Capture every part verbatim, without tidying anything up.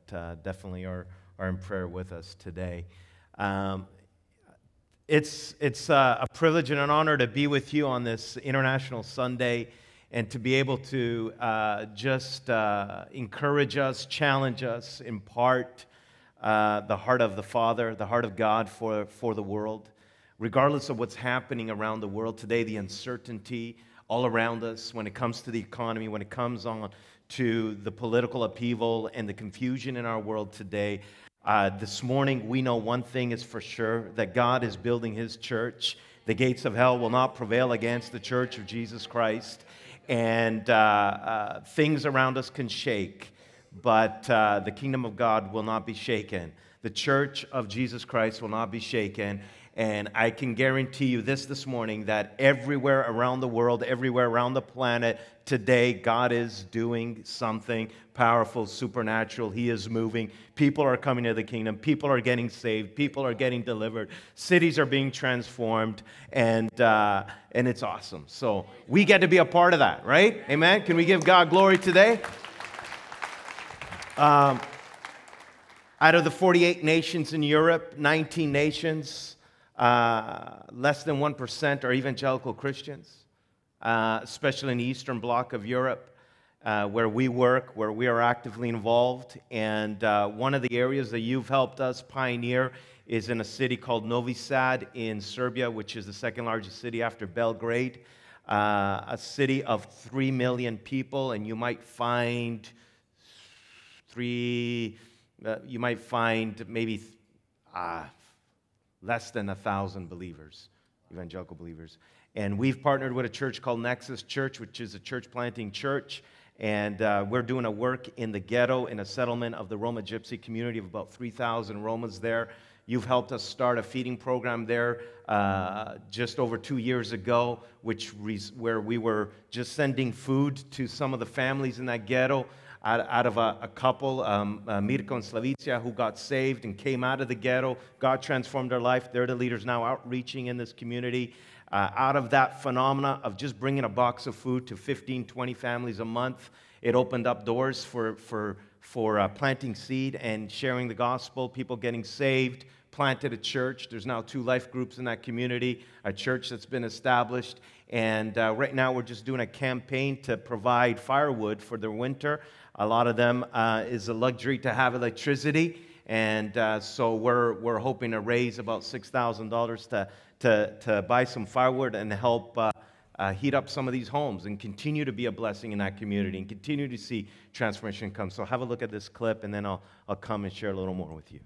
uh, definitely are, are in prayer with us today. Um, it's it's uh, a privilege and an honor to be with you on this International Sunday and to be able to uh, just uh, encourage us, challenge us, impart uh, the heart of the Father, the heart of God for, for the world. Regardless of what's happening around the world today, the uncertainty all around us when it comes to the economy, when it comes on to the political upheaval and the confusion in our world today. Uh, this morning, we know one thing is for sure, that God is building His church. The gates of hell will not prevail against the church of Jesus Christ. And uh, uh, things around us can shake, but uh, the kingdom of God will not be shaken. The church of Jesus Christ will not be shaken. And I can guarantee you this this morning, that everywhere around the world, everywhere around the planet today, God is doing something powerful, supernatural. He is moving. People are coming to the kingdom. People are getting saved. People are getting delivered. Cities are being transformed. And, uh, and it's awesome. So we get to be a part of that, right? Amen? Can we give God glory today? Um, out of the forty-eight nations in Europe, nineteen nations, Uh, less than one percent are evangelical Christians, uh, especially in the Eastern Bloc of Europe, uh, where we work, where we are actively involved. And uh, one of the areas that you've helped us pioneer is in a city called Novi Sad in Serbia, which is the second largest city after Belgrade, uh, a city of three million people. And you might find three, uh, you might find maybe uh, less than a thousand believers, evangelical believers. And we've partnered with a church called Nexus Church, which is a church planting church. And uh, we're doing a work in the ghetto, in a settlement of the Roma Gypsy community of about three thousand Romas there. You've helped us start a feeding program there uh, just over two years ago, which re- where we were just sending food to some of the families in that ghetto. Out, out of a, a couple, um, uh, Mirko and Slavicia, who got saved and came out of the ghetto. God transformed their life. They're the leaders now outreaching in this community. Uh, out of that phenomena of just bringing a box of food to fifteen, twenty families a month, it opened up doors for, for, for uh, planting seed and sharing the gospel, people getting saved, planted a church. There's now two life groups in that community, a church that's been established. And uh, right now we're just doing a campaign to provide firewood for their winter. A lot of them uh, is a luxury to have electricity, and uh, so we're we're hoping to raise about six thousand dollars to to to buy some firewood and help uh, uh, heat up some of these homes and continue to be a blessing in that community and continue to see transformation come. So have a look at this clip, and then I'll I'll come and share a little more with you.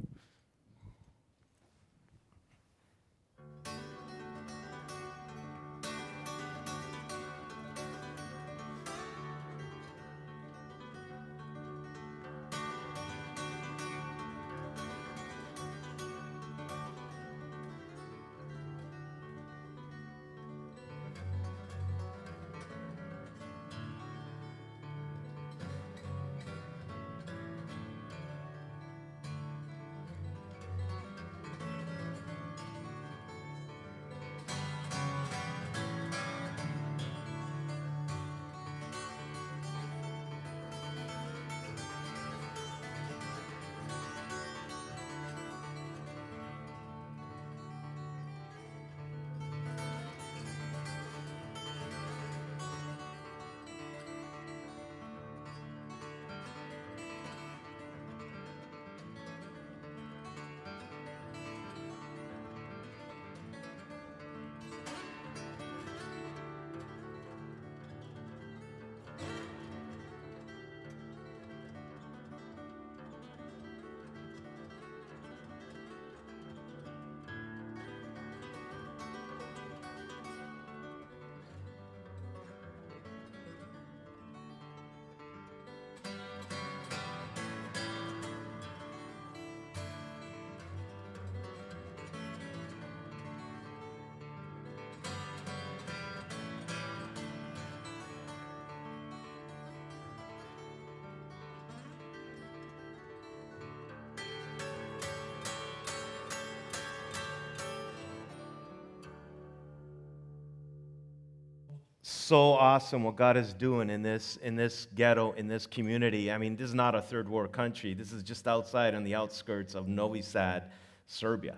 so awesome what God is doing in this, in this ghetto, in this community. I mean, this is not a third world country. This is just outside on the outskirts of Novi Sad, Serbia.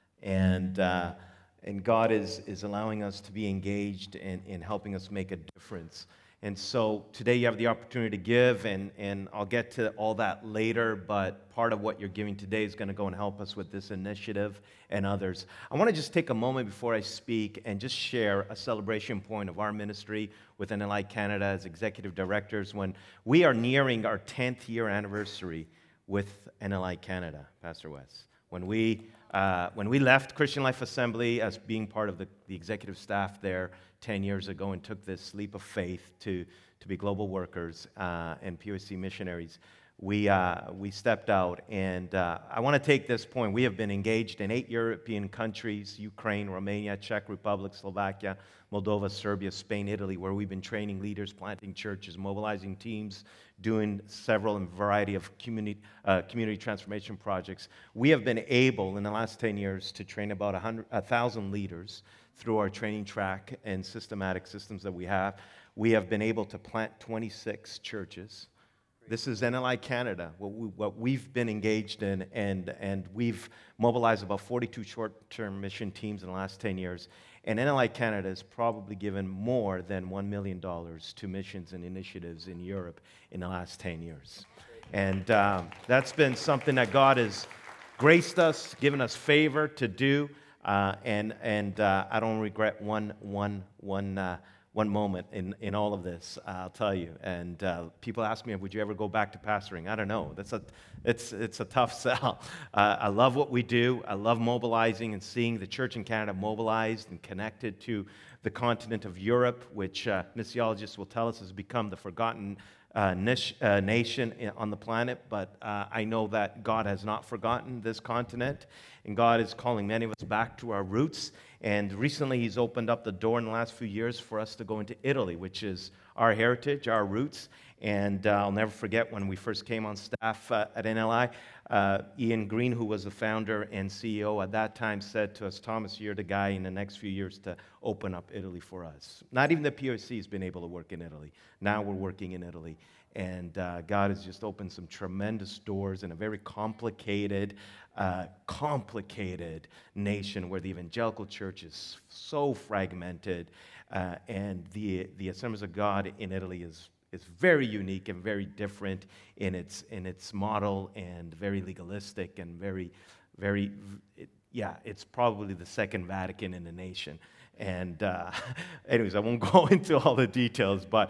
And, uh, and God is, is allowing us to be engaged in, in helping us make a difference. And so today you have the opportunity to give, and, and I'll get to all that later, but part of what you're giving today is going to go and help us with this initiative and others. I want to just take a moment before I speak and just share a celebration point of our ministry with N L I Canada as executive directors when we are nearing our tenth year anniversary with N L I Canada, Pastor Wes. When we, uh, when we left Christian Life Assembly as being part of the, the executive staff there ten years ago and took this leap of faith to, to be global workers uh, and P O C missionaries, we, uh, we stepped out. And uh, I want to take this point. We have been engaged in eight European countries: Ukraine, Romania, Czech Republic, Slovakia, Moldova, Serbia, Spain, Italy, where we've been training leaders, planting churches, mobilizing teams, doing several and variety of community, uh, community transformation projects. We have been able, in the last ten years, to train about one thousand leaders through our training track and systematic systems that we have. We have been able to plant twenty-six churches. This is N L I Canada, what, we, what we've been engaged in, and, and we've mobilized about forty-two short-term mission teams in the last ten years. And N L I Canada has probably given more than one million dollars to missions and initiatives in Europe in the last ten years. And um, that's been something that God has graced us, given us favor to do. Uh, and and uh, I don't regret one, one, one, uh, one moment in, in all of this, uh, I'll tell you. And uh, people ask me, would you ever go back to pastoring? I don't know. That's a, it's, it's a tough sell. Uh, I love what we do. I love mobilizing and seeing the church in Canada mobilized and connected to the continent of Europe, which uh, missiologists will tell us has become the forgotten Uh, niche, uh, nation on the planet, but uh, I know that God has not forgotten this continent, and God is calling many of us back to our roots. And recently He's opened up the door in the last few years for us to go into Italy, which is our heritage, our roots. And uh, I'll never forget when we first came on staff uh, at N L I, uh, Ian Green, who was the founder and C E O at that time, said to us, Thomas, you're the guy in the next few years to open up Italy for us. Not even the P O C has been able to work in Italy. Now we're working in Italy. And uh, God has just opened some tremendous doors in a very complicated, uh, complicated nation where the evangelical church is so fragmented. Uh, and the, the Assemblies of God in Italy is It's very unique and very different in its in its model, and very legalistic and very, very, it, yeah, it's probably the second Vatican in the nation. And uh, anyways, I won't go into all the details, but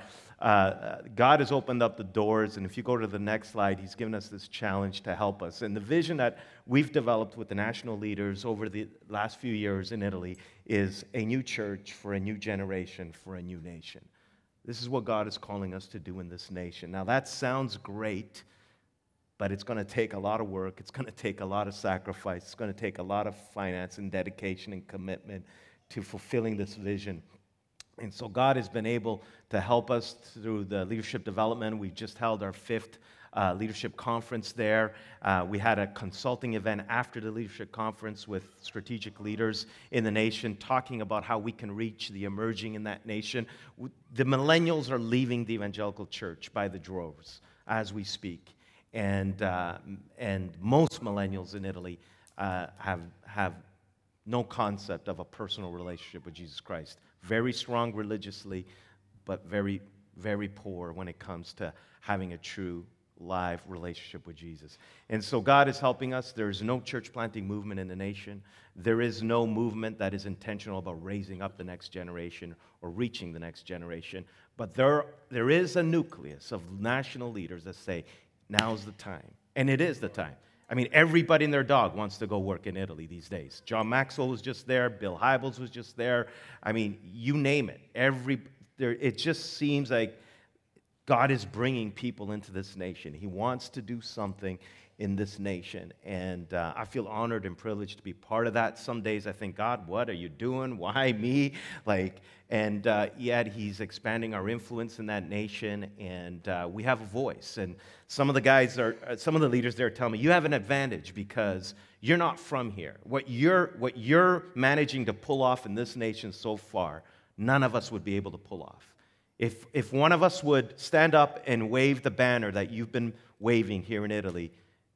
uh, God has opened up the doors, and if you go to the next slide, He's given us this challenge to help us. And the vision that we've developed with the national leaders over the last few years in Italy is a new church for a new generation, for a new nation. This is what God is calling us to do in this nation. Now, that sounds great, but it's going to take a lot of work. It's going to take a lot of sacrifice. It's going to take a lot of finance and dedication and commitment to fulfilling this vision. And so God has been able to help us through the leadership development. We've just held our fifth Uh, leadership conference there. Uh, we had a consulting event after the leadership conference with strategic leaders in the nation, talking about how we can reach the emerging in that nation. The millennials are leaving the evangelical church by the droves as we speak, and uh, and most millennials in Italy uh, have have no concept of a personal relationship with Jesus Christ. Very strong religiously, but very very poor when it comes to having a true live relationship with Jesus. And so God is helping us. There is no church planting movement in the nation. There is no movement that is intentional about raising up the next generation or reaching the next generation. But there, there is a nucleus of national leaders that say, now's the time. And it is the time. I mean, everybody and their dog wants to go work in Italy these days. John Maxwell was just there. Bill Hybels was just there. I mean, you name it. Every there, it just seems like God is bringing people into this nation. He wants to do something in this nation. And uh, I feel honored and privileged to be part of that. Some days I think, God, what are you doing? Why me? Like, and uh, yet He's expanding our influence in that nation, and uh, we have a voice. And some of the guys are, some of the leaders there tell me, you have an advantage because you're not from here. What you're, what you're managing to pull off in this nation so far, none of us would be able to pull off. If, if one of us would stand up and wave the banner that you've been waving here in Italy,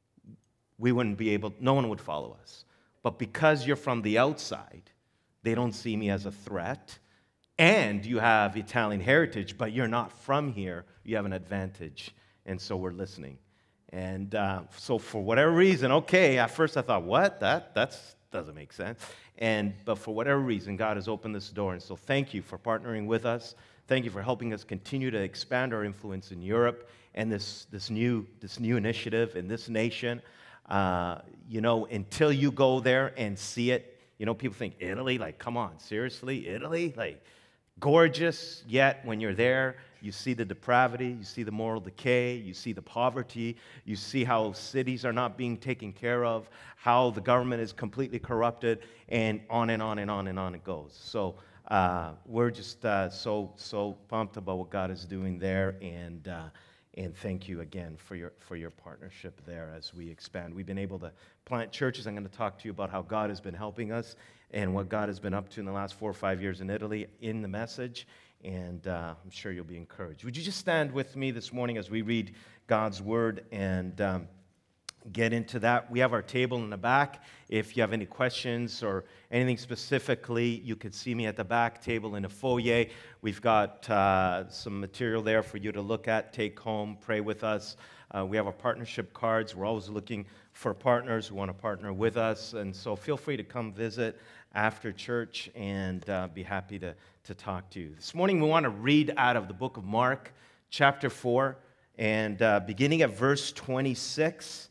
we wouldn't be able, no one would follow us. But because you're from the outside, they don't see me as a threat, and you have Italian heritage, but you're not from here, you have an advantage, and so we're listening. And uh, so for whatever reason, okay, at first I thought, what? That that's, doesn't make sense. And But for whatever reason, God has opened this door, and so thank you for partnering with us. Thank you for helping us continue to expand our influence in Europe and this, this, new, this new initiative in this nation. Uh, you know, until you go there and see it, you know, people think, Italy? Like, come on, seriously? Italy? Like, gorgeous, yet when you're there, you see the depravity, you see the moral decay, you see the poverty, you see how cities are not being taken care of, how the government is completely corrupted, and on and on and on and on it goes. So uh, we're just uh, so, so pumped about what God is doing there, and uh, And thank you again for your for your partnership there as we expand. We've been able to plant churches. I'm going to talk to you about how God has been helping us and what God has been up to in the last four or five years in Italy in the message. And uh, I'm sure you'll be encouraged. Would you just stand with me this morning as we read God's Word and um, get into that? We have our table in the back. If you have any questions or anything specifically, you could see me at the back table in the foyer. We've got uh, some material there for you to look at, take home, pray with us. Uh, we have our partnership cards. We're always looking for partners who want to partner with us. And so feel free to come visit after church and uh, be happy to, to talk to you. This morning we want to read out of the book of Mark, chapter four, and uh, beginning at verse twenty-six.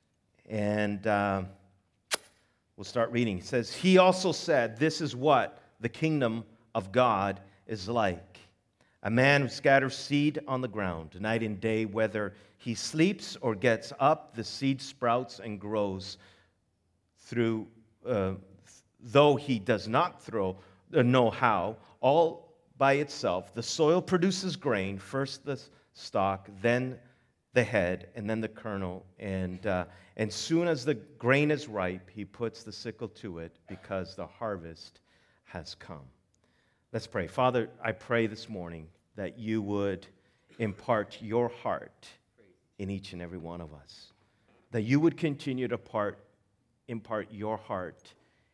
And uh, we'll start reading. It says, "He also said, 'This is what the kingdom of God is like. A man who scatters seed on the ground, night and day, whether he sleeps or gets up, the seed sprouts and grows through, uh, though he does not throw, uh, know how, all by itself. The soil produces grain, first the stalk, then the head, and then the kernel, and uh, and soon as the grain is ripe, he puts the sickle to it because the harvest has come.'" Let's pray. Father, I pray this morning that you would impart your heart in each and every one of us, that you would continue to part, impart your heart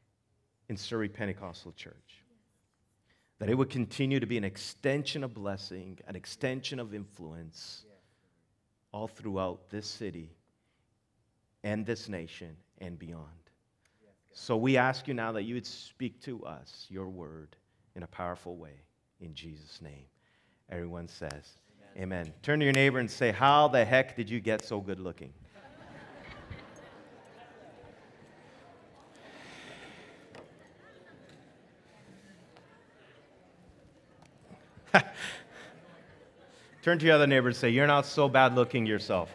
in Surrey Pentecostal Church, that it would continue to be an extension of blessing, an extension of influence all throughout this city and this nation and beyond. So we ask you now that you would speak to us your word in a powerful way. In Jesus' name. Everyone says, amen. Amen. Turn to your neighbor and say, "How the heck did you get so good looking?" Turn to your other neighbor and say, "You're not so bad looking yourself."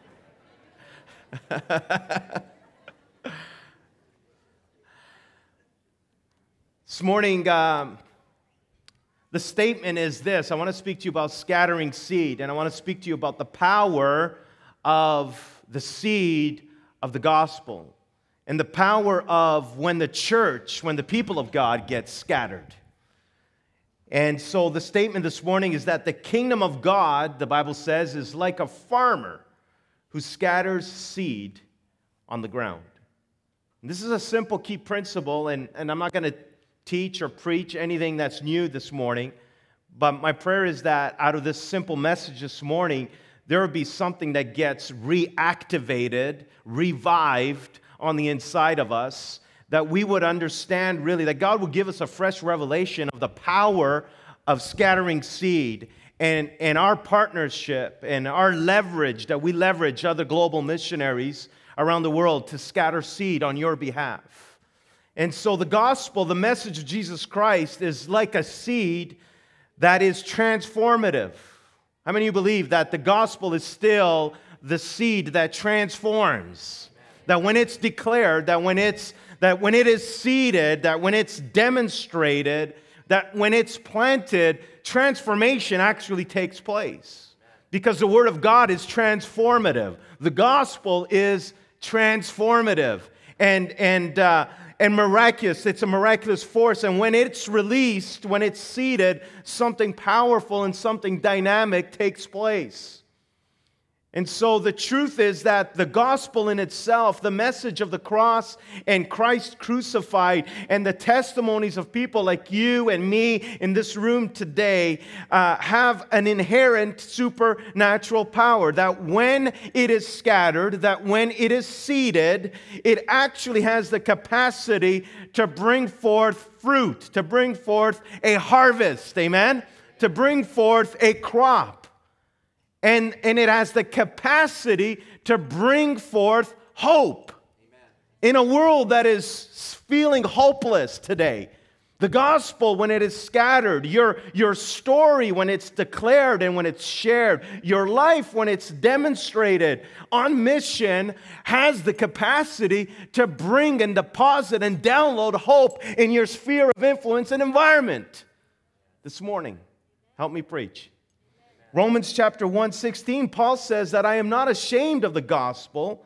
This morning, um, the statement is this. I want to speak to you about scattering seed, and I want to speak to you about the power of the seed of the gospel and the power of when the church, when the people of God get scattered. And so the statement this morning is that the kingdom of God, the Bible says, is like a farmer who scatters seed on the ground. And this is a simple key principle, and, and I'm not going to teach or preach anything that's new this morning, but my prayer is that out of this simple message this morning, there will be something that gets reactivated, revived on the inside of us, that we would understand really, that God will give us a fresh revelation of the power of scattering seed and, and our partnership and our leverage, that we leverage other global missionaries around the world to scatter seed on your behalf. And so the gospel, the message of Jesus Christ, is like a seed that is transformative. How many of you believe that the gospel is still the seed that transforms? That when it's declared, that when it's that when it is seeded, that when it's demonstrated, that when it's planted, transformation actually takes place. Because the Word of God is transformative. The gospel is transformative. And, and, uh, and miraculous. It's a miraculous force. And when it's released, when it's seeded, something powerful and something dynamic takes place. And so the truth is that the gospel in itself, the message of the cross and Christ crucified, and the testimonies of people like you and me in this room today uh, have an inherent supernatural power. That when it is scattered, that when it is seeded, it actually has the capacity to bring forth fruit, to bring forth a harvest, amen? To bring forth a crop. And, and it has the capacity to bring forth hope. Amen. In a world that is feeling hopeless today. The gospel, when it is scattered, your, your story, when it's declared and when it's shared, your life, when it's demonstrated on mission, has the capacity to bring and deposit and download hope in your sphere of influence and environment. This morning, help me preach. Romans chapter one sixteen, Paul says that I am not ashamed of the gospel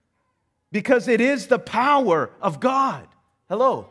because it is the power of God. Hello.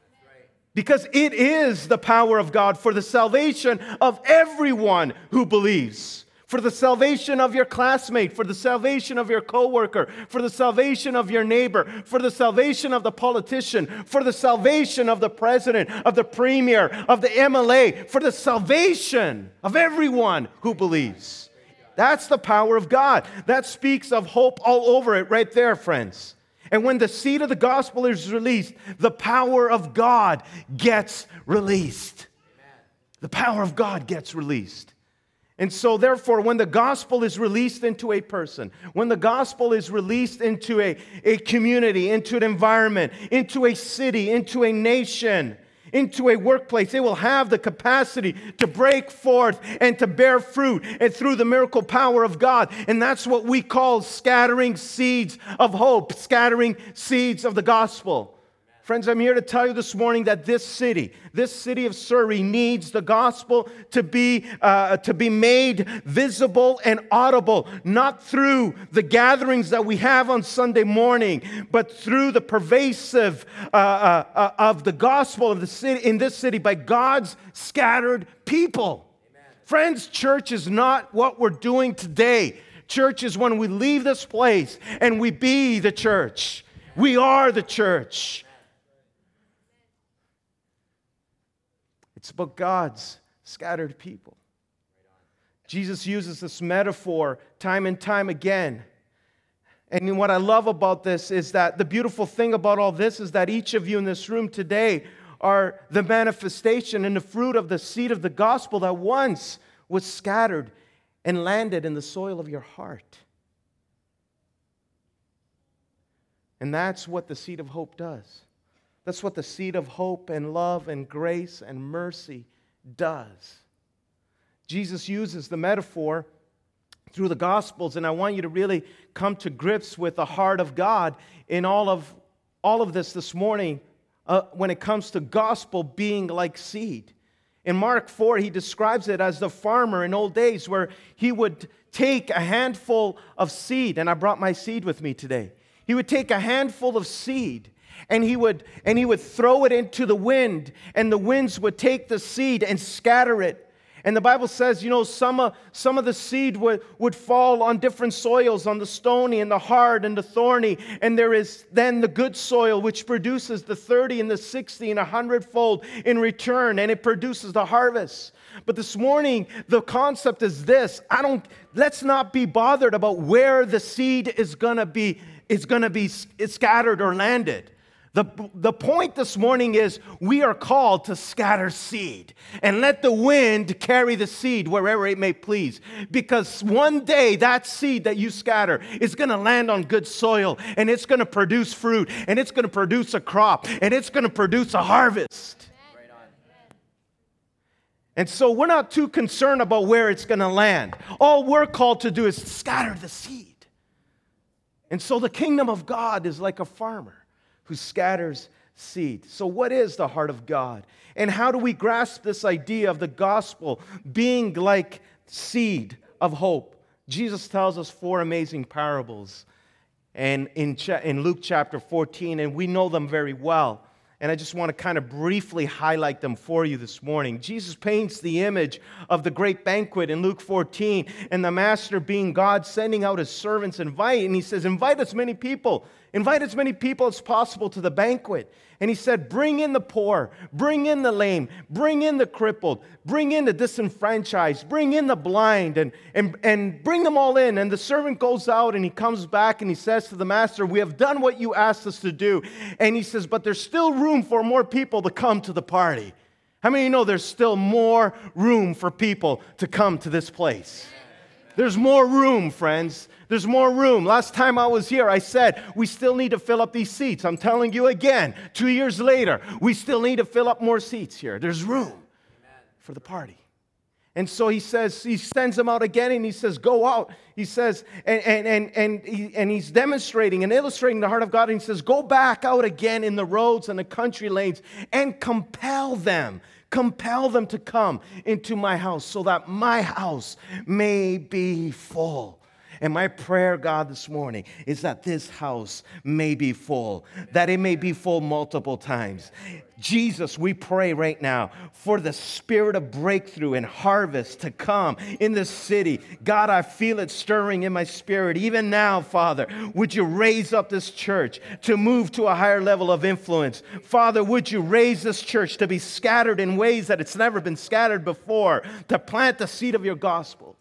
Because it is the power of God for the salvation of everyone who believes. For the salvation of your classmate, for the salvation of your coworker, for the salvation of your neighbor, for the salvation of the politician, for the salvation of the president, of the premier, of the M L A, for the salvation of everyone who believes. That's the power of God. That speaks of hope all over it right there, friends. And when the seed of the gospel is released, the power of God gets released. The power of God gets released. And so, therefore, when the gospel is released into a person, when the gospel is released into a, a community, into an environment, into a city, into a nation, into a workplace, it will have the capacity to break forth and to bear fruit and through the miracle power of God. And that's what we call scattering seeds of hope, scattering seeds of the gospel. Friends, I'm here to tell you this morning that this city, this city of Surrey needs the gospel to be, uh, to be made visible and audible, not through the gatherings that we have on Sunday morning, but through the pervasive uh, uh, uh, of the gospel of the city in this city by God's scattered people. Amen. Friends, church is not what we're doing today. Church is when we leave this place and we be the church. We are the church. It's about God's scattered people. Jesus uses this metaphor time and time again. And what I love about this is that the beautiful thing about all this is that each of you in this room today are the manifestation and the fruit of the seed of the gospel that once was scattered and landed in the soil of your heart. And that's what the seed of hope does. That's what the seed of hope and love and grace and mercy does. Jesus uses the metaphor through the Gospels, and I want you to really come to grips with the heart of God in all of, all of this this morning uh, when it comes to gospel being like seed. In Mark four, he describes it as the farmer in old days where he would take a handful of seed, and I brought my seed with me today. He would take a handful of seed, And he would and he would throw it into the wind, and the winds would take the seed and scatter it. And the Bible says, you know, some of, some of the seed would, would fall on different soils, on the stony and the hard and the thorny. And there is then the good soil, which produces the thirty and the sixty and a hundredfold in return, and it produces the harvest. But this morning, the concept is this: I don't. Let's not be bothered about where the seed is gonna be. Is gonna be scattered or landed. The, the point this morning is we are called to scatter seed and let the wind carry the seed wherever it may please. Because one day that seed that you scatter is going to land on good soil, and it's going to produce fruit, and it's going to produce a crop, and it's going to produce a harvest. Right on. And so we're not too concerned about where it's going to land. All we're called to do is scatter the seed. And so the kingdom of God is like a farmer who scatters seed. So what is the heart of God? And how do we grasp this idea of the gospel being like seed of hope? Jesus tells us four amazing parables and in, cha- in Luke chapter fourteen, and we know them very well. And I just want to kind of briefly highlight them for you this morning. Jesus paints the image of the great banquet in Luke fourteen, and the master being God sending out his servants, invite, and he says, invite as many people, invite as many people as possible to the banquet. And he said, bring in the poor, bring in the lame, bring in the crippled, bring in the disenfranchised, bring in the blind, and, and, and bring them all in. And the servant goes out and he comes back and he says to the master, we have done what you asked us to do. And he says, but there's still room for more people to come to the party. How many of you know there's still more room for people to come to this place? There's more room, friends. There's more room. Last time I was here, I said, we still need to fill up these seats. I'm telling you again, two years later, we still need to fill up more seats here. There's room for the party. And so he says, he sends them out again, and he says, go out. He says, and, and, and, and, he, and he's demonstrating and illustrating the heart of God, and he says, go back out again in the roads and the country lanes and compel them. Compel them to come into my house so that my house may be full. And my prayer, God, this morning is that this house may be full, that it may be full multiple times. Jesus, we pray right now for the spirit of breakthrough and harvest to come in this city. God, I feel it stirring in my spirit. Even now, Father, would you raise up this church to move to a higher level of influence? Father, would you raise this church to be scattered in ways that it's never been scattered before, to plant the seed of your gospel?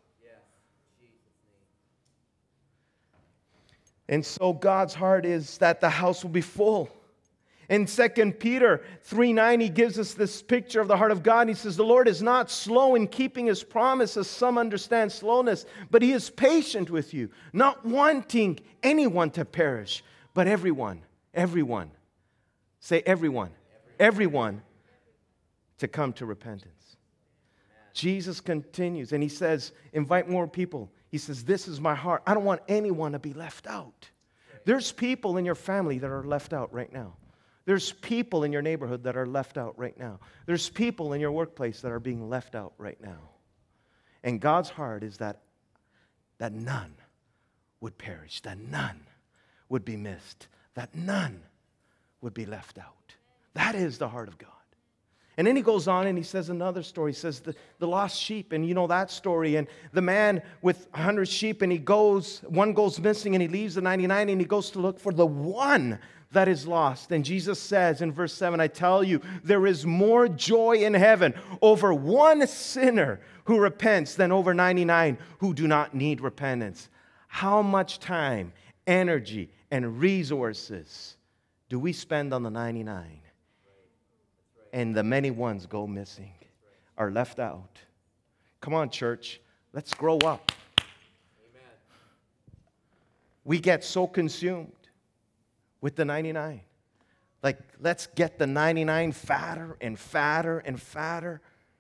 And so God's heart is that the house will be full. In Second Peter three nine, he gives us this picture of the heart of God. And he says, the Lord is not slow in keeping his promise, as some understand slowness, but he is patient with you, not wanting anyone to perish, but everyone, everyone, say everyone, everyone to come to repentance. Jesus continues, and he says, invite more people. He says, this is my heart. I don't want anyone to be left out. There's people in your family that are left out right now. There's people in your neighborhood that are left out right now. There's people in your workplace that are being left out right now. And God's heart is that, that none would perish, that none would be missed, that none would be left out. That is the heart of God. And then he goes on and he says another story. He says the, the lost sheep, and you know that story. And the man with a hundred sheep, and he goes, one goes missing, and he leaves the ninety-nine, and he goes to look for the one that is lost. And Jesus says in verse seven, I tell you, there is more joy in heaven over one sinner who repents than over ninety-nine who do not need repentance. How much time, energy, and resources do we spend on the ninety-nine? And the many ones go missing, are left out. Come on, church. Let's grow up. Amen. We get so consumed with the ninety-nine. Like, let's get the ninety-nine fatter and fatter and fatter.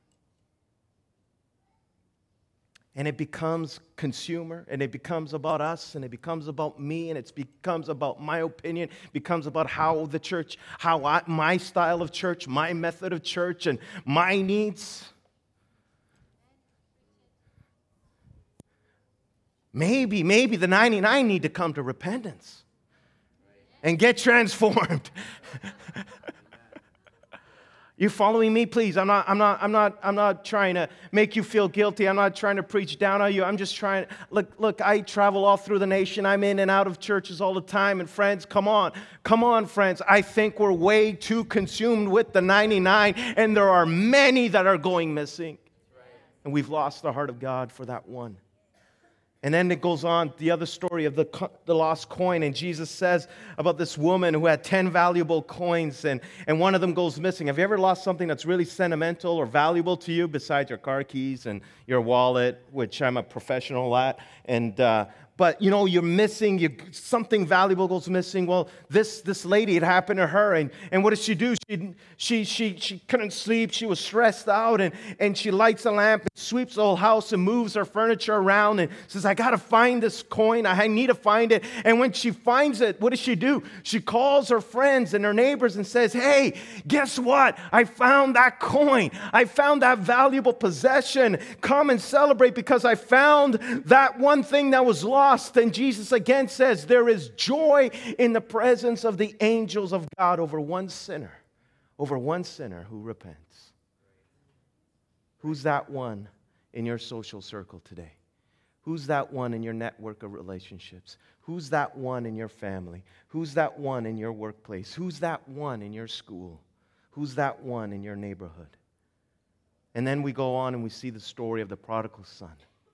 And it becomes consumer, and it becomes about us, and it becomes about me, and it becomes about my opinion, it becomes about how the church, how I, my style of church, my method of church, and my needs. Maybe, maybe the ninety-nine need to come to repentance and get transformed. You following me, please? I'm not, I'm not, I'm not, I'm not trying to make you feel guilty. I'm not trying to preach down on you. I'm just trying. Look, look, I travel all through the nation. I'm in and out of churches all the time. And friends, come on. Come on, friends. I think we're way too consumed with the ninety-nine, and there are many that are going missing. And we've lost the heart of God for that one. And then it goes on, the other story of the, the lost coin. And Jesus says about this woman who had ten valuable coins, and, and one of them goes missing. Have you ever lost something that's really sentimental or valuable to you besides your car keys and your wallet, which I'm a professional at? And uh, but, you know, you're missing, you, something valuable goes missing. Well, this this lady, it happened to her. And, and what did she do? She, she, she, she couldn't sleep. She was stressed out. And, and she lights a lamp and sweeps the whole house and moves her furniture around and says, I got to find this coin. I need to find it. And when she finds it, what does she do? She calls her friends and her neighbors and says, hey, guess what? I found that coin. I found that valuable possession. Come and celebrate because I found that one thing that was lost. And Jesus again says there is joy in the presence of the angels of God over one sinner over one sinner who repents. Who's that one in your social circle today? Who's that one in your network of relationships? Who's that one in your family? Who's that one in your workplace? Who's that one in your school? Who's that one in your neighborhood? And then we go on and we see the story of the prodigal son.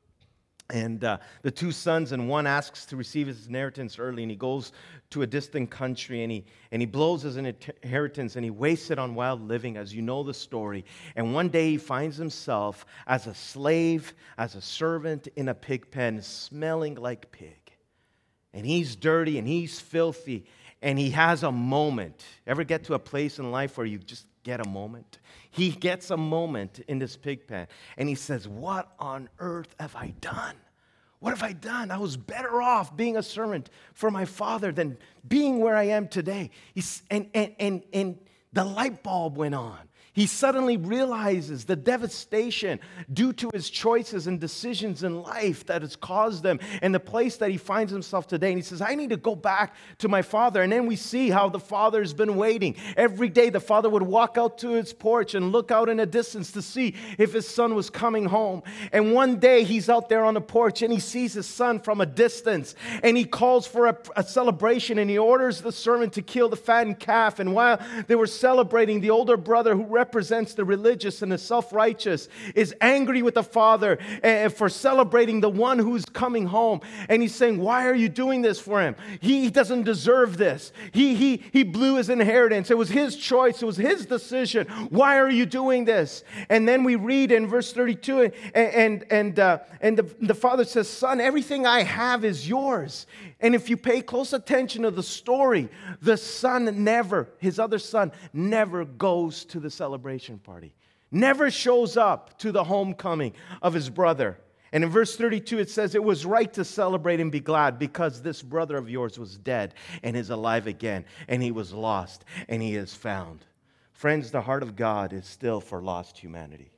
And uh, the two sons, and one asks to receive his inheritance early, and he goes to a distant country, and he, and he blows his inheritance, and he wastes it on wild living, as you know the story. And one day he finds himself as a slave, as a servant in a pig pen, smelling like pig. And he's dirty, and he's filthy, and he has a moment. Ever get to a place in life where you just get a moment? He gets a moment in this pig pen, and he says, what on earth have I done? What have I done? I was better off being a servant for my father than being where I am today. He's, and, and, and, and the light bulb went on. He suddenly realizes the devastation due to his choices and decisions in life that has caused them and the place that he finds himself today. And he says, I need to go back to my father. And then we see how the father's been waiting. Every day the father would walk out to his porch and look out in the distance to see if his son was coming home. And one day he's out there on the porch and he sees his son from a distance. And he calls for a, a celebration, and he orders the servant to kill the fattened calf. And while they were celebrating, the older brother, who represents the religious and the self-righteous, is angry with the father for celebrating the one who's coming home. And he's saying, why are you doing this for him? He doesn't deserve this. He, he, he blew his inheritance. It was his choice. It was his decision. Why are you doing this? And then we read in verse thirty-two, and, and, and, uh, and the, the father says, son, everything I have is yours. And if you pay close attention to the story, the son never, his other son, never goes to the celebration. celebration party, never shows up to the homecoming of his brother. And in verse thirty-two it says, it was right to celebrate and be glad, because this brother of yours was dead and is alive again, and he was lost and he is found. Friends, the heart of God is still for lost humanity.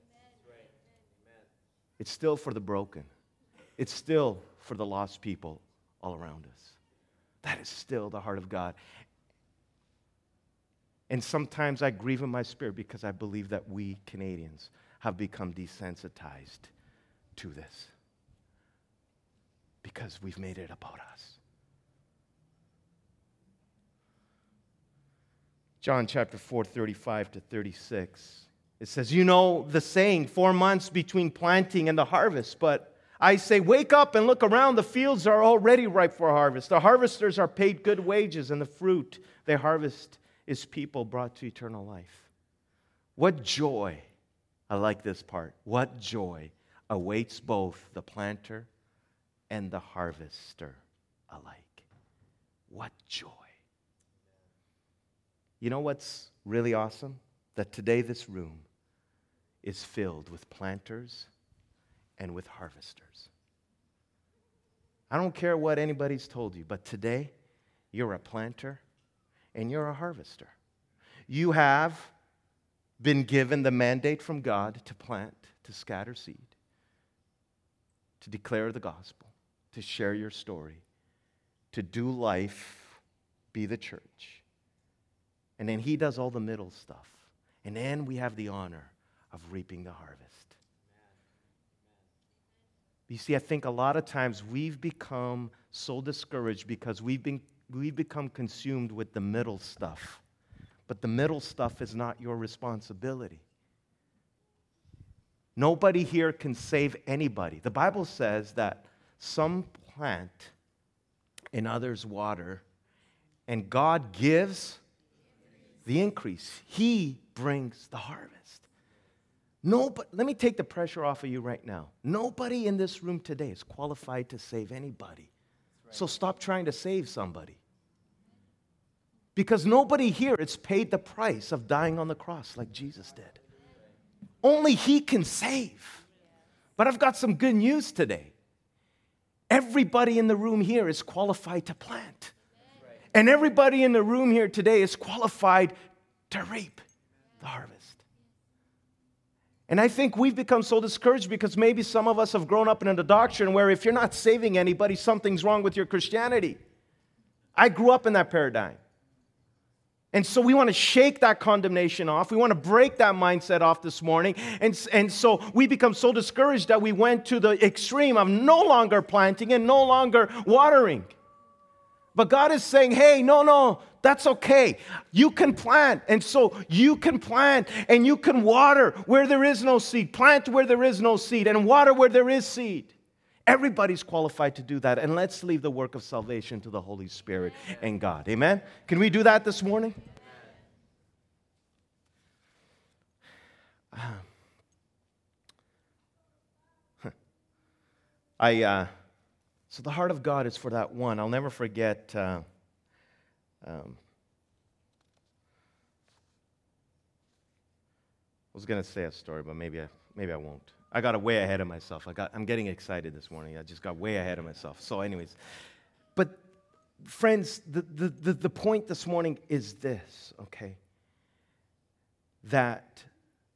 It's still for the broken. It's still for the lost people all around us. That is still the heart of God. And sometimes I grieve in my spirit because I believe that we Canadians have become desensitized to this, because we've made it about us. John chapter four, thirty-five to thirty-six. It says, you know the saying, four months between planting and the harvest, but I say, wake up and look around. The fields are already ripe for harvest. The harvesters are paid good wages, and the fruit they harvest is people brought to eternal life. What joy, I like this part, what joy awaits both the planter and the harvester alike. What joy. You know what's really awesome? That today this room is filled with planters and with harvesters. I don't care what anybody's told you, but today you're a planter and you're a harvester. You have been given the mandate from God to plant, to scatter seed, to declare the gospel, to share your story, to do life, be the church. And then he does all the middle stuff. And then we have the honor of reaping the harvest. You see, I think a lot of times we've become so discouraged because we've been We've become consumed with the middle stuff. But the middle stuff is not your responsibility. Nobody here can save anybody. The Bible says that some plant and others water, and God gives the increase. He brings the harvest. Nobody, let me take the pressure off of you right now. Nobody in this room today is qualified to save anybody. So stop trying to save somebody. Because nobody here has paid the price of dying on the cross like Jesus did. Only he can save. But I've got some good news today. Everybody in the room here is qualified to plant. And everybody in the room here today is qualified to reap the harvest. And I think we've become so discouraged because maybe some of us have grown up in a doctrine where if you're not saving anybody, something's wrong with your Christianity. I grew up in that paradigm. And so we want to shake that condemnation off. We want to break that mindset off this morning. And, and so we become so discouraged that we went to the extreme of no longer planting and no longer watering. But God is saying, hey, no, no, that's okay. You can plant. And so you can plant and you can water where there is no seed. Plant where there is no seed and water where there is seed. Everybody's qualified to do that. And let's leave the work of salvation to the Holy Spirit and God. Amen? Can we do that this morning? I, uh, so the heart of God is for that one. I'll never forget, uh, um, I was going to say a story, but maybe I, maybe I won't. I got way ahead of myself. I got, I'm getting excited this morning. I just got way ahead of myself. So anyways, but friends, the, the, the, the point this morning is this, okay? That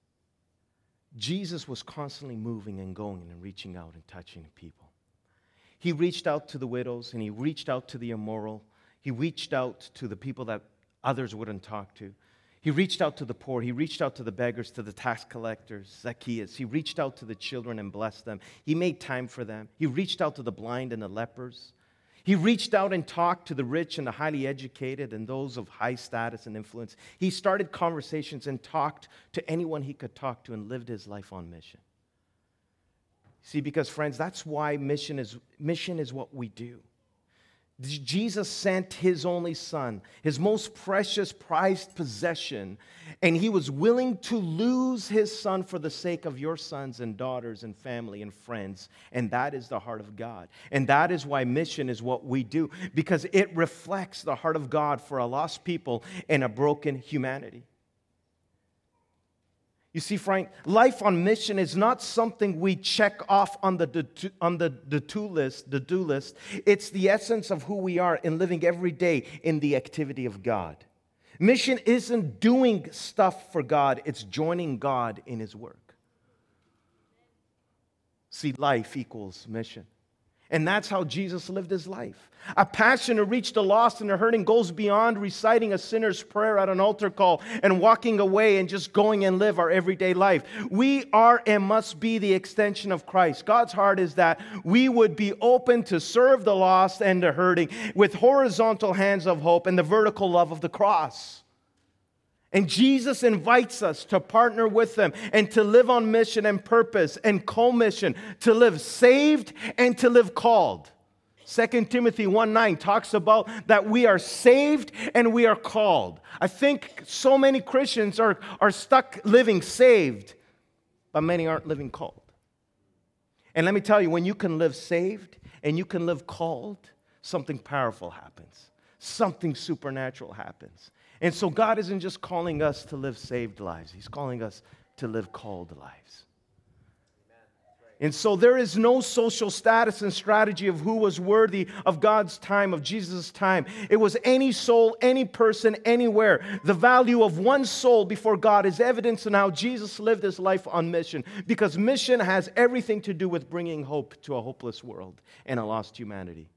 Jesus was constantly moving and going and reaching out and touching people. He reached out to the widows and he reached out to the immoral. He reached out to the people that others wouldn't talk to. He reached out to the poor. He reached out to the beggars, to the tax collectors, Zacchaeus. He reached out to the children and blessed them. He made time for them. He reached out to the blind and the lepers. He reached out and talked to the rich and the highly educated and those of high status and influence. He started conversations and talked to anyone he could talk to and lived his life on mission. See, because friends, that's why mission is, mission is what we do. Jesus sent his only son, his most precious, prized possession, and he was willing to lose his son for the sake of your sons and daughters and family and friends. And that is the heart of God. And that is why mission is what we do, because it reflects the heart of God for a lost people and a broken humanity. You see, Frank, life on mission is not something we check off on the do, on the do list, the do list. It's the essence of who we are in living every day in the activity of God. Mission isn't doing stuff for God, it's joining God in his work. See, life equals mission. And that's how Jesus lived his life. A passion to reach the lost and the hurting goes beyond reciting a sinner's prayer at an altar call and walking away and just going and live our everyday life. We are and must be the extension of Christ. God's heart is that we would be open to serve the lost and the hurting with horizontal hands of hope and the vertical love of the cross. And Jesus invites us to partner with them and to live on mission and purpose and co-mission, to live saved and to live called. Second Timothy one nine talks about that we are saved and we are called. I think so many Christians are, are stuck living saved, but many aren't living called. And let me tell you, when you can live saved and you can live called, something powerful happens. Something supernatural happens. And so God isn't just calling us to live saved lives. He's calling us to live called lives. And so there is no social status and strategy of who was worthy of God's time, of Jesus' time. It was any soul, any person, anywhere. The value of one soul before God is evidence in how Jesus lived his life on mission. Because mission has everything to do with bringing hope to a hopeless world and a lost humanity.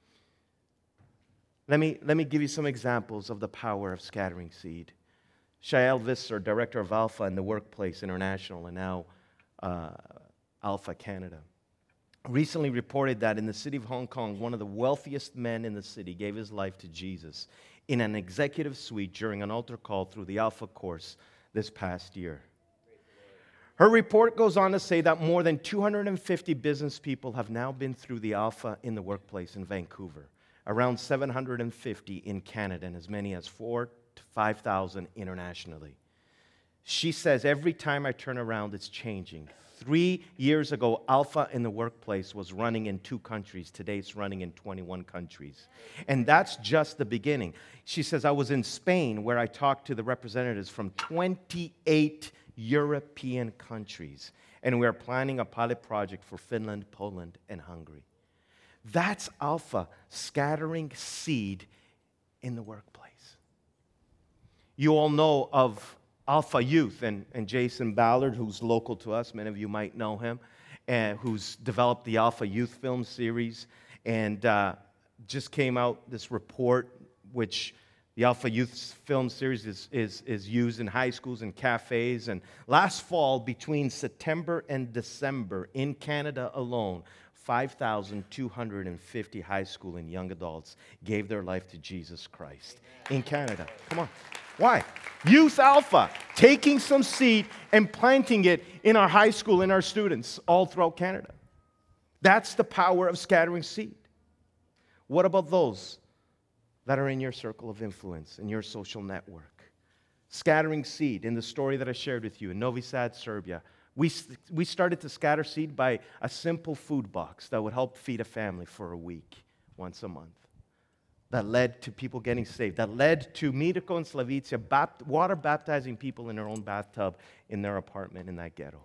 Let me, let me give you some examples of the power of scattering seed. Shael Visser, director of Alpha in the Workplace International and now uh, Alpha Canada, recently reported that in the city of Hong Kong, one of the wealthiest men in the city gave his life to Jesus in an executive suite during an altar call through the Alpha course this past year. Her report goes on to say that more than two hundred fifty business people have now been through the Alpha in the Workplace in Vancouver. Around seven hundred fifty in Canada and as many as four to five thousand internationally. She says, every time I turn around, it's changing. Three years ago, Alpha in the Workplace was running in two countries. Today, it's running in twenty-one countries. And that's just the beginning. She says, I was in Spain where I talked to the representatives from twenty-eight European countries. And we are planning a pilot project for Finland, Poland, and Hungary. That's Alpha scattering seed in the workplace. You all know of Alpha Youth and, and Jason Ballard, who's local to us. Many of you might know him, and who's developed the Alpha Youth film series. And uh, just came out this report, which The Alpha Youth Film Series is, is, is used in high schools and cafes. And last fall, between September and December, in Canada alone, five thousand two hundred fifty high school and young adults gave their life to Jesus Christ. In Canada. Come on. Why? Youth Alpha, taking some seed and planting it in our high school, in our students, all throughout Canada. That's the power of scattering seed. What about those that are in your circle of influence, in your social network? Scattering seed. In the story that I shared with you in Novi Sad, Serbia, we, we started to scatter seed by a simple food box that would help feed a family for a week, once a month. That led to people getting saved. That led to Mirko and Slavicia bapt- water baptizing people in their own bathtub in their apartment in that ghetto.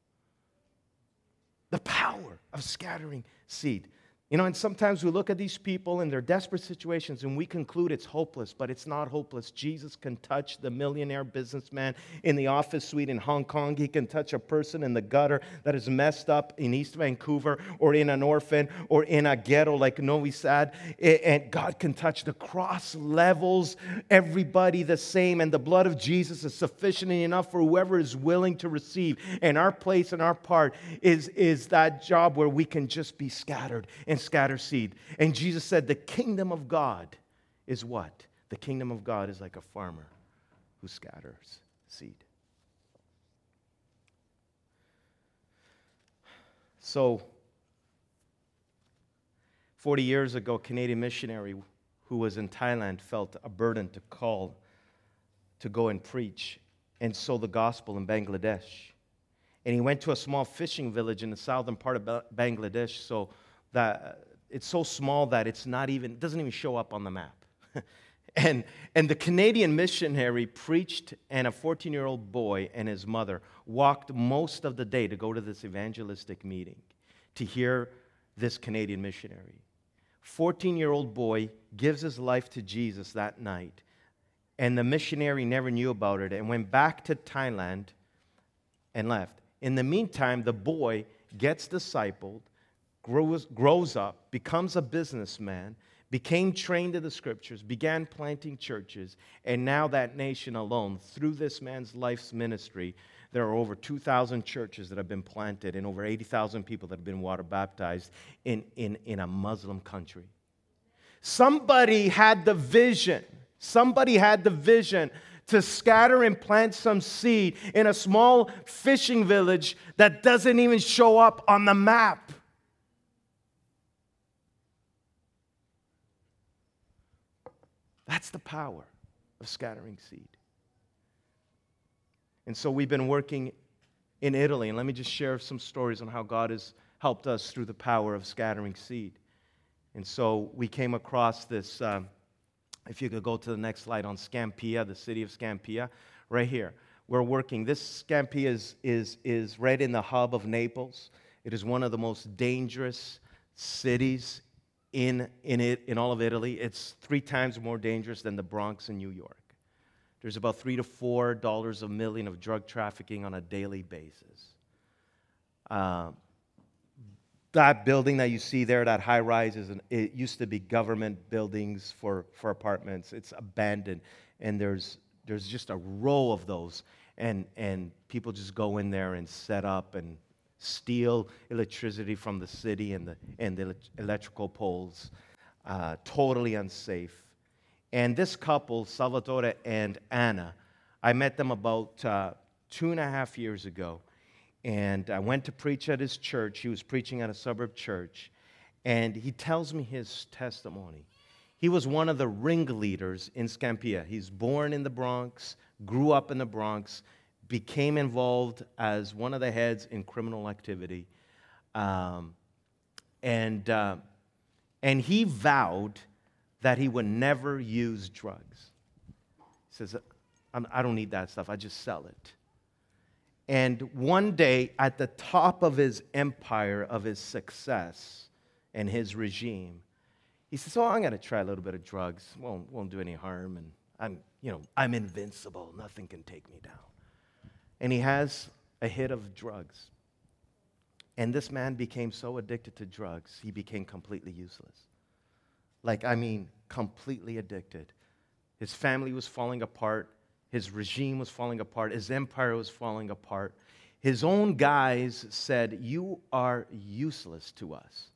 The power of scattering seed. You know, and sometimes we look at these people in their desperate situations and we conclude it's hopeless, but it's not hopeless. Jesus can touch the millionaire businessman in the office suite in Hong Kong. He can touch a person in the gutter that is messed up in East Vancouver or in an orphan or in a ghetto like Novi Sad. And God can touch. The cross levels everybody the same, and the blood of Jesus is sufficient enough for whoever is willing to receive. And our place and our part is, is that job where we can just be scattered and scatter seed. And Jesus said the kingdom of God is what? The kingdom of God is like a farmer who scatters seed. So, forty years ago, a Canadian missionary who was in Thailand felt a burden to call to go and preach and sow the gospel in Bangladesh. And he went to a small fishing village in the southern part of Bangladesh, so that it's so small that it's not even, it doesn't even show up on the map. and, and the Canadian missionary preached, and a fourteen-year-old boy and his mother walked most of the day to go to this evangelistic meeting to hear this Canadian missionary. fourteen-year-old boy gives his life to Jesus that night, and the missionary never knew about it and went back to Thailand and left. In the meantime, the boy gets discipled, grows, grows up, becomes a businessman, became trained in the scriptures, began planting churches, and now that nation alone, through this man's life's ministry, there are over two thousand churches that have been planted and over eighty thousand people that have been water baptized in, in, in a Muslim country. Somebody had the vision. Somebody had the vision to scatter and plant some seed in a small fishing village that doesn't even show up on the map. That's the power of scattering seed. And so we've been working in Italy, and let me just share some stories on how God has helped us through the power of scattering seed. And so we came across this, um, if you could go to the next slide, on Scampia, the city of Scampia, right here. We're working, this Scampia is, is, is right in the hub of Naples. It is one of the most dangerous cities in, in, it, in all of Italy. It's three times more dangerous than the Bronx in New York. There's about three to four dollars a million of drug trafficking on a daily basis. Uh, that building that you see there, that high rise, is an, it used to be government buildings for, for apartments. It's abandoned, and there's there's just a row of those, and and people just go in there and set up and steal electricity from the city and the and the electrical poles. Uh, totally unsafe. And this couple, Salvatore and Anna, I met them about uh, two and a half years ago. And I went to preach at his church. He was preaching at a suburb church. And he tells me his testimony. He was one of the ringleaders in Scampia. He's born in the Bronx, grew up in the Bronx, became involved as one of the heads in criminal activity. Um, and, uh, and he vowed that he would never use drugs. He says, I don't need that stuff, I just sell it. And one day, at the top of his empire, of his success and his regime, he says, oh, I'm going to try a little bit of drugs. Won't, won't do any harm, and I'm, you know, I'm invincible. Nothing can take me down. And he has a hit of drugs. And this man became so addicted to drugs, he became completely useless. Like, I mean, completely addicted. His family was falling apart. His regime was falling apart. His empire was falling apart. His own guys said, "You are useless to us."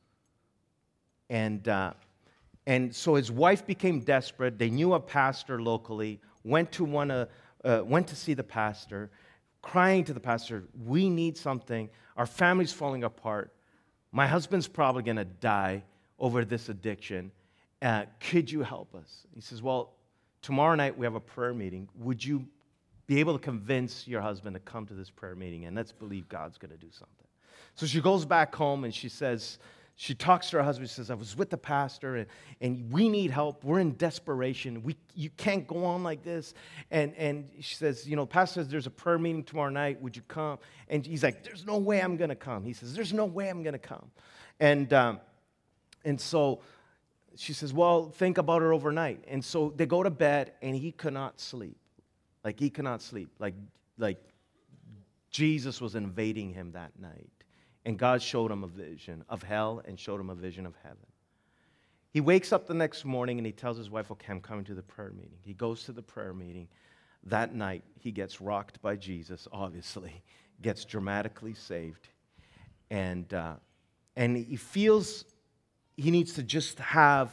And, uh, and so his wife became desperate. They knew a pastor locally, went to, one, uh, uh, went to see the pastor, crying to the pastor, "We need something. Our family's falling apart. My husband's probably going to die over this addiction. Uh, could you help us?" He says, "Well, tomorrow night we have a prayer meeting. Would you be able to convince your husband to come to this prayer meeting, and let's believe God's going to do something?" So she goes back home and she says, she talks to her husband. She says, "I was with the pastor, and, and we need help. We're in desperation. We, you can't go on like this." And, and she says, "You know, pastor says there's a prayer meeting tomorrow night. Would you come?" And he's like, "There's no way I'm going to come." He says, "There's no way I'm going to come." And, um, and so she says, "Well, think about it overnight." And so they go to bed, and he could not sleep. Like, he could not sleep. Like, like Jesus was invading him that night. And God showed him a vision of hell and showed him a vision of heaven. He wakes up the next morning, and he tells his wife, "Okay, I'm coming to the prayer meeting." He goes to the prayer meeting. That night, he gets rocked by Jesus, obviously, gets dramatically saved. And, uh, and he feels he needs to just have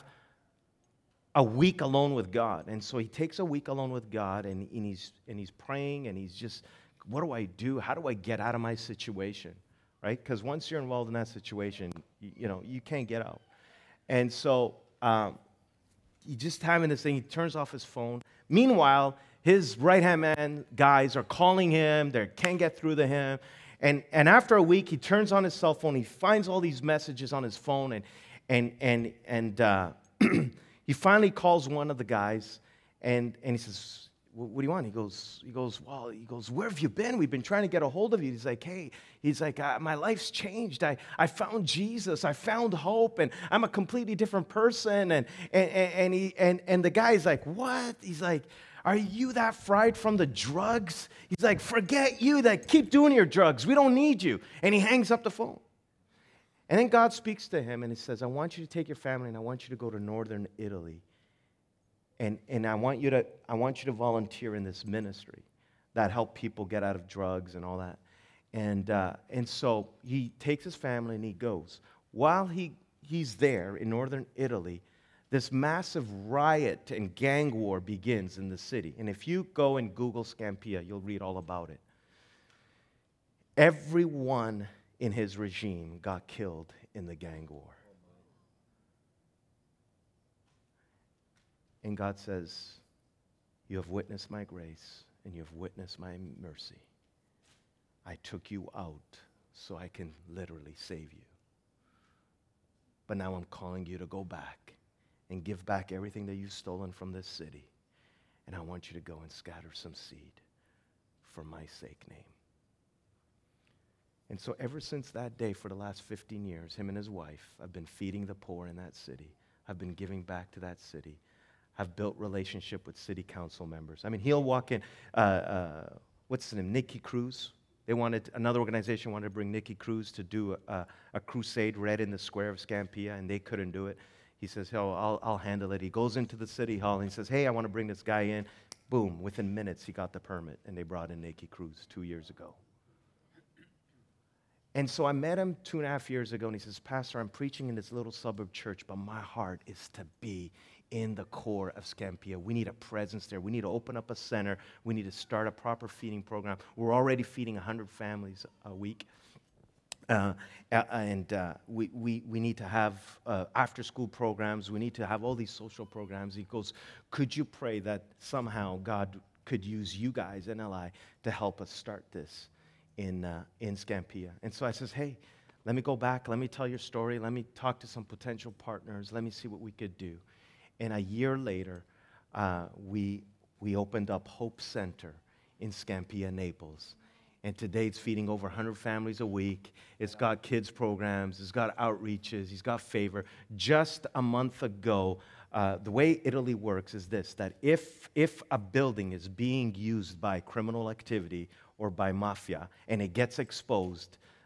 a week alone with God. And so he takes a week alone with God, and, and, he's, and he's praying, and he's just, what do I do? How do I get out of my situation? Right? Because once you're involved in that situation, you, you know, you can't get out. And so um, he just having this thing, he turns off his phone. Meanwhile, his right-hand man guys are calling him. They can't get through to him. And, and after a week, he turns on his cell phone. He finds all these messages on his phone, and, and, and, and uh, he finally calls one of the guys, and, and he says, "What do you want?" He goes, he goes, well, he goes, "Where have you been? We've been trying to get a hold of you." He's like, "Hey," he's like, uh, "my life's changed. I, I found Jesus. I found hope, and I'm a completely different person." And, and, and, he, and, and the guy's like, "What?" He's like, "Are you that fried from the drugs?" He's like, "Forget you. Like, keep doing your drugs. We don't need you." And he hangs up the phone. And then God speaks to him, and he says, "I want you to take your family, and I want you to go to northern Italy. And, and I want you to I want you to volunteer in this ministry that help people get out of drugs and all that." And uh, and so he takes his family and he goes. While he, he's there in northern Italy, this massive riot and gang war begins in the city. And if you go and Google Scampia, you'll read all about it. Everyone in his regime got killed in the gang war. And God says, "You have witnessed my grace, and you have witnessed my mercy. I took you out so I can literally save you. But now I'm calling you to go back and give back everything that you've stolen from this city. And I want you to go and scatter some seed for my sake name." And so ever since that day, for the last fifteen years, him and his wife have been feeding the poor in that city. Have been giving back to that city. Have built relationship with city council members. I mean, he'll walk in, uh, uh, what's his name, Nicky Cruz. They wanted, another organization wanted to bring Nicky Cruz to do a, a crusade right in the square of Scampia, and they couldn't do it. He says, "Hell, I'll, I'll handle it." He goes into the city hall, and he says, "Hey, I want to bring this guy in." Boom, within minutes, he got the permit, and they brought in Nicky Cruz two years ago. And so I met him two and a half years ago, and he says, "Pastor, I'm preaching in this little suburb church, but my heart is to be in the core of Scampia. We need a presence there. We need to open up a center. We need to start a proper feeding program. We're already feeding one hundred families a week. Uh, and uh, we, we, we need to have uh, after-school programs. We need to have all these social programs." He goes, "Could you pray that somehow God could use you guys, N L I, to help us start this in uh, in Scampia?" And so I says, "Hey, let me go back. Let me tell your story. Let me talk to some potential partners. Let me see what we could do." And a year later, uh, we we opened up Hope Center in Scampia, Naples. And today it's feeding over one hundred families a week. It's got kids programs. It's got outreaches. He's got favor. Just a month ago, uh, the way Italy works is this, that if, if a building is being used by criminal activity or by mafia and it gets exposed,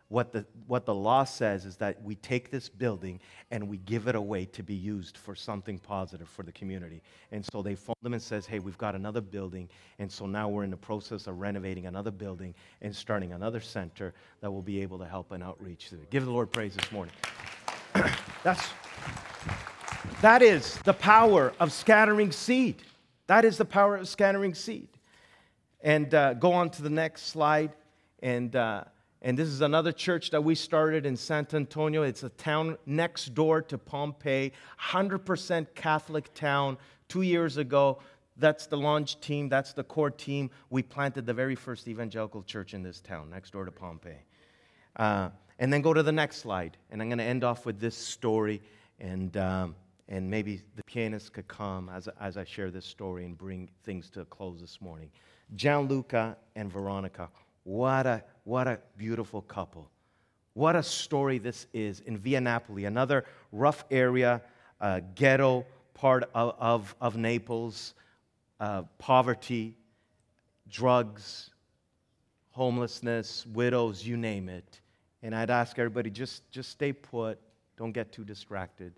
what the, what the law says is that we take this building and we give it away to be used for something positive for the community. And so they phone them and says, hey, we've got another building, and so now we're in the process of renovating another building and starting another center that will be able to help and outreach. Give the Lord praise this morning. That's, that is the power of scattering seed. That is the power of scattering seed. And uh, go on to the next slide. And... Uh, And this is another church that we started in San Antonio. It's a town next door to Pompeii, one hundred percent Catholic town. Two years ago, that's the launch team, that's the core team. We planted the very first evangelical church in this town, next door to Pompeii. Uh, and then go to the next slide. And I'm going to end off with this story. And, um, and maybe the pianist could come as, as I share this story and bring things to a close this morning. Gianluca and Veronica. What a, what a beautiful couple. What a story this is in Via Napoli, another rough area, uh, ghetto part of, of, of Naples, uh, poverty, drugs, homelessness, widows, you name it. And I'd ask everybody, just, just stay put. Don't get too distracted.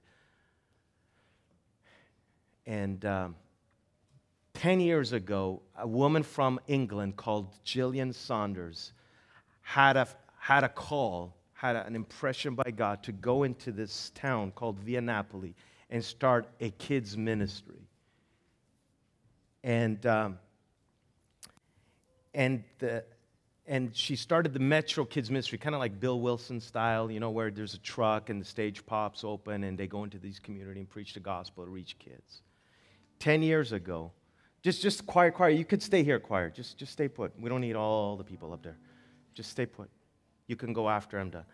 And... Um, Ten years ago, a woman from England called Gillian Saunders had a, had a call, had an impression by God to go into this town called Via Napoli and start a kids' ministry. And, um, and, the, and she started the Metro Kids Ministry, kind of like Bill Wilson style, you know, where there's a truck and the stage pops open and they go into these communities and preach the gospel to reach kids. Ten years ago, Just, just choir, choir. You could stay here, choir. Just, just stay put. We don't need all the people up there. Just stay put. You can go after I'm done.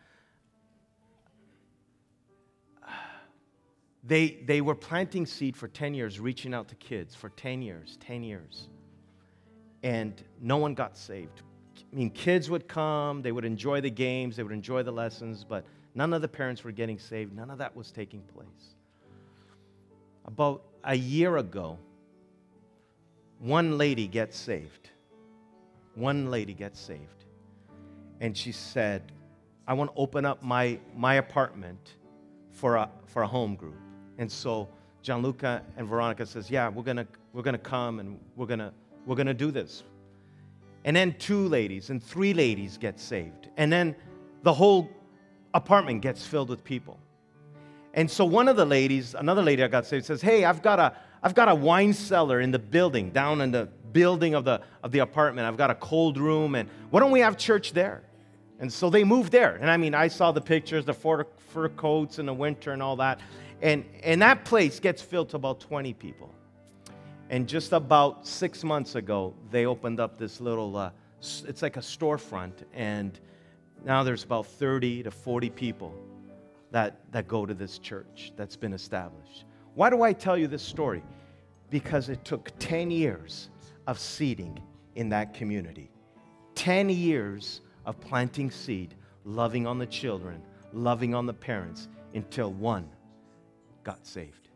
They, they were planting seed for ten years, reaching out to kids for ten years, ten years. And no one got saved. I mean, kids would come, they would enjoy the games, they would enjoy the lessons, but none of the parents were getting saved. None of that was taking place. About a year ago, one lady gets saved. One lady gets saved. And she said, I want to open up my, my apartment for a, for a home group. And so Gianluca and Veronica says, yeah, we're going to we're gonna come and we're going to we're gonna do this. And then two ladies and three ladies get saved. And then the whole apartment gets filled with people. And so one of the ladies, another lady that got saved says, hey, I've got a I've got a wine cellar in the building, down in the building of the of the apartment. I've got a cold room, and why don't we have church there? And so they moved there. And I mean, I saw the pictures, the fur, fur coats in the winter and all that. And, and that place gets filled to about twenty people. And just about six months ago, they opened up this little, uh, it's like a storefront, and now there's about thirty to forty people that, that go to this church that's been established. Why do I tell you this story? Because it took ten years of seeding in that community. ten years of planting seed, loving on the children, loving on the parents, until one got saved.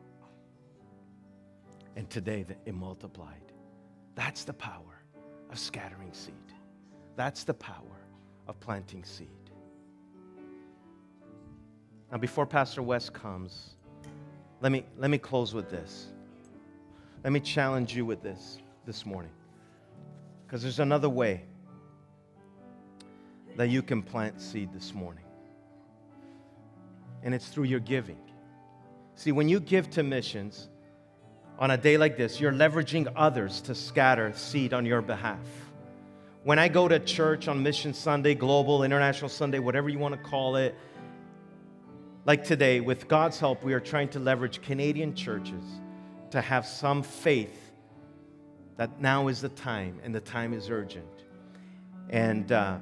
And today it multiplied. That's the power of scattering seed. That's the power of planting seed. Now, before Pastor West comes, Let me, let me close with this. Let me challenge you with this this morning. Because there's another way that you can plant seed this morning. And it's through your giving. See, when you give to missions on a day like this, you're leveraging others to scatter seed on your behalf. When I go to church on Mission Sunday, Global, International Sunday, whatever you want to call it, like today, with God's help, we are trying to leverage Canadian churches to have some faith that now is the time, and the time is urgent. And, uh,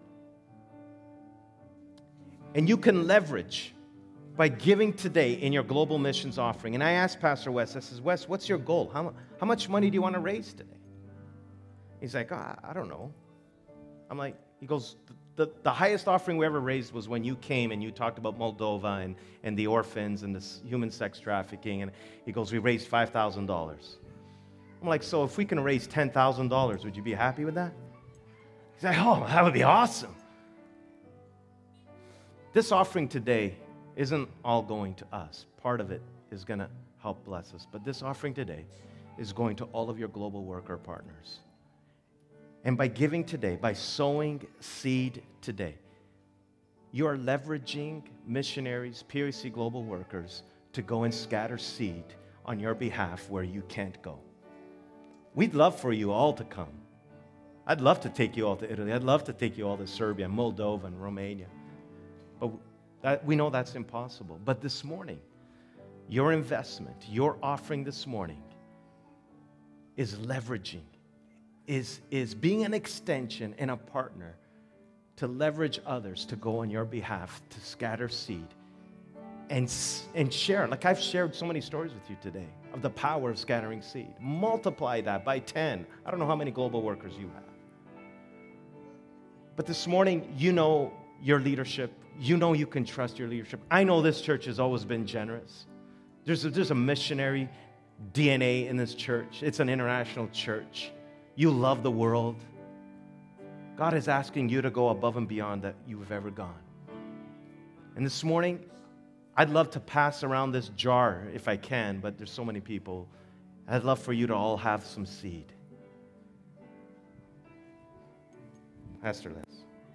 and you can leverage by giving today in your global missions offering. And I asked Pastor West, I says, Wes, what's your goal? How, how much money do you want to raise today? He's like, oh, I don't know. I'm like, he goes, The, the highest offering we ever raised was when you came and you talked about Moldova and, and the orphans and this human sex trafficking. And he goes, we raised five thousand dollars. I'm like, so if we can raise ten thousand dollars, would you be happy with that? He's like, oh, that would be awesome. This offering today isn't all going to us. Part of it is going to help bless us. But this offering today is going to all of your global worker partners. And by giving today, by sowing seed today, you are leveraging missionaries, P O C global workers, to go and scatter seed on your behalf where you can't go. We'd love for you all to come. I'd love to take you all to Italy. I'd love to take you all to Serbia, Moldova, and Romania. But that, we know that's impossible. But this morning, your investment, your offering this morning is leveraging, is, is being an extension and a partner to leverage others to go on your behalf, to scatter seed and, and share. Like I've shared so many stories with you today of the power of scattering seed. Multiply that by ten. I don't know how many global workers you have. But this morning, you know your leadership. You know you can trust your leadership. I know this church has always been generous. There's a, there's a missionary D N A in this church. It's an international church. You love the world. God is asking you to go above and beyond that you've ever gone. And this morning, I'd love to pass around this jar if I can, but there's so many people. I'd love for you to all have some seed. Pastor Liz.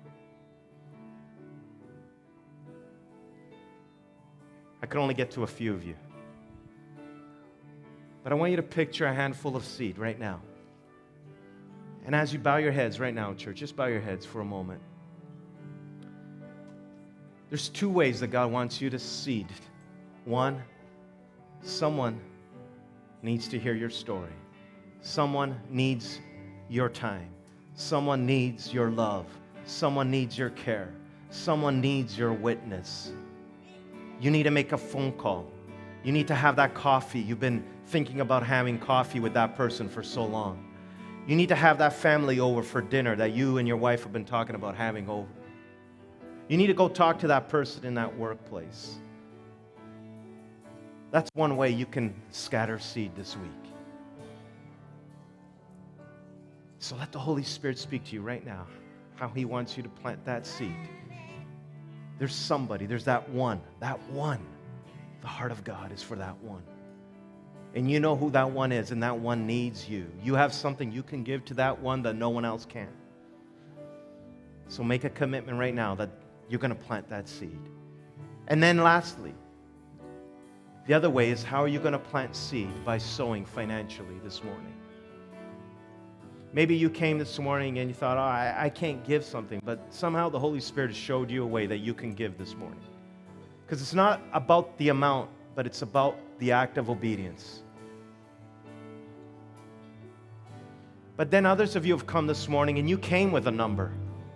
I could only get to a few of you. But I want you to picture a handful of seed right now. And as you bow your heads right now, church, just bow your heads for a moment. There's two ways that God wants you to seed. One, someone needs to hear your story. Someone needs your time. Someone needs your love. Someone needs your care. Someone needs your witness. You need to make a phone call. You need to have that coffee. You've been thinking about having coffee with that person for so long. You need to have that family over for dinner that you and your wife have been talking about having over. You need to go talk to that person in that workplace. That's one way you can scatter seed this week. So let the Holy Spirit speak to you right now, how He wants you to plant that seed. There's somebody, there's that one, that one. The heart of God is for that one. And you know who that one is, and that one needs you. You have something you can give to that one that no one else can. So make a commitment right now that you're going to plant that seed. And then lastly, the other way is, how are you going to plant seed? By sowing financially this morning. Maybe you came this morning and you thought, oh, I, I can't give something, but somehow the Holy Spirit has showed you a way that you can give this morning. Because it's not about the amount, but it's about the act of obedience. But then others of you have come this morning and you came with a number.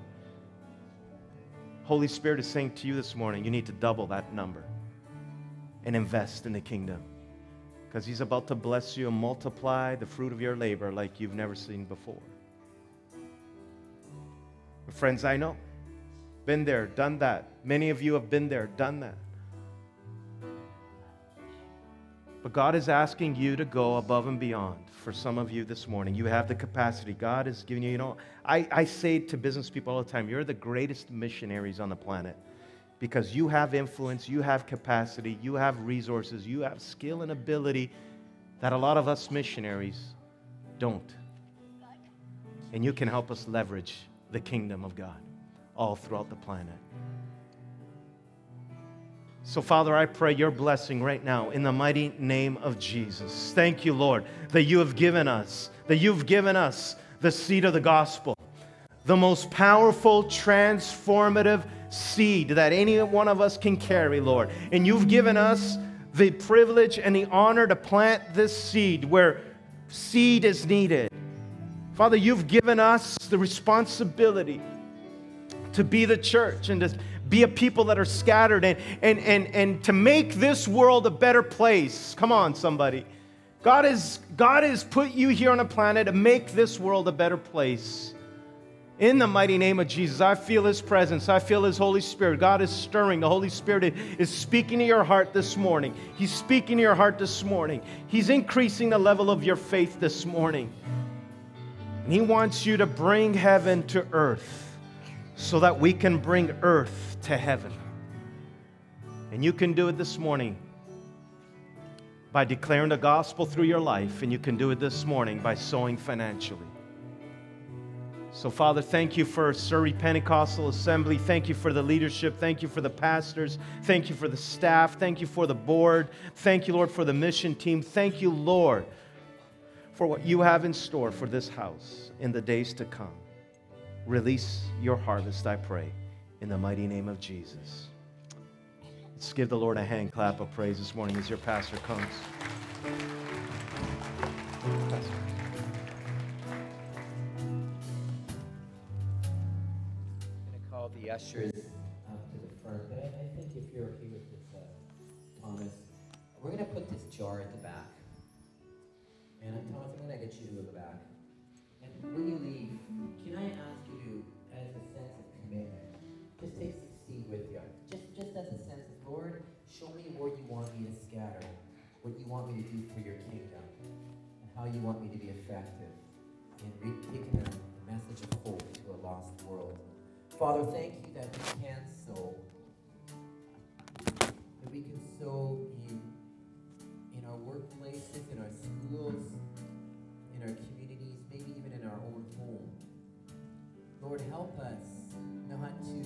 Holy Spirit is saying to you this morning, you need to double that number and invest in the kingdom. Because He's about to bless you and multiply the fruit of your labor like you've never seen before. Friends, I know. Been there, done that. Many of you have been there, done that. But God is asking you to go above and beyond. For some of you this morning, you have the capacity. God is giving you, you know, I, I say to business people all the time, you're the greatest missionaries on the planet. Because you have influence, you have capacity, you have resources, you have skill and ability that a lot of us missionaries don't. And you can help us leverage the kingdom of God all throughout the planet. So, Father, I pray your blessing right now in the mighty name of Jesus. Thank you, Lord, that you have given us, that you've given us the seed of the gospel, the most powerful, transformative seed that any one of us can carry, Lord. And you've given us the privilege and the honor to plant this seed where seed is needed. Father, you've given us the responsibility to be the church and to be a people that are scattered and, and, and, and to make this world a better place. Come on, somebody. God is, God has put you here on a planet to make this world a better place. In the mighty name of Jesus, I feel His presence. I feel His Holy Spirit. God is stirring. The Holy Spirit is speaking to your heart this morning. He's speaking to your heart this morning. He's increasing the level of your faith this morning. And He wants you to bring heaven to earth so that we can bring earth to heaven. And you can do it this morning by declaring the gospel through your life, and you can do it this morning by sowing financially. So, Father, thank you for Surrey Pentecostal Assembly. Thank you for the leadership. Thank you for the pastors. Thank you for the staff. Thank you for the board. Thank you, Lord, for the mission team. Thank you, Lord, for what you have in store for this house in the days to come. Release your harvest, I pray, in the mighty name of Jesus. Let's give the Lord a hand clap of praise this morning as your pastor comes. Pastor. The ushers up to the front, but I, I think if you're okay with this, uh, Thomas, we're going to put this jar at the back. And uh, Thomas, I'm going to get you to the back. And when you leave, can I ask you to, as a sense of commitment, just take some seed with you. Just, just as a sense of, Lord, show me where you want me to scatter, what you want me to do for your kingdom, and how you want me to be effective in re- taking the message of hope to a lost world. Father, thank you that we can sow, that we can sow in, in our workplaces, in our schools, in our communities, maybe even in our own home. Lord, help us not to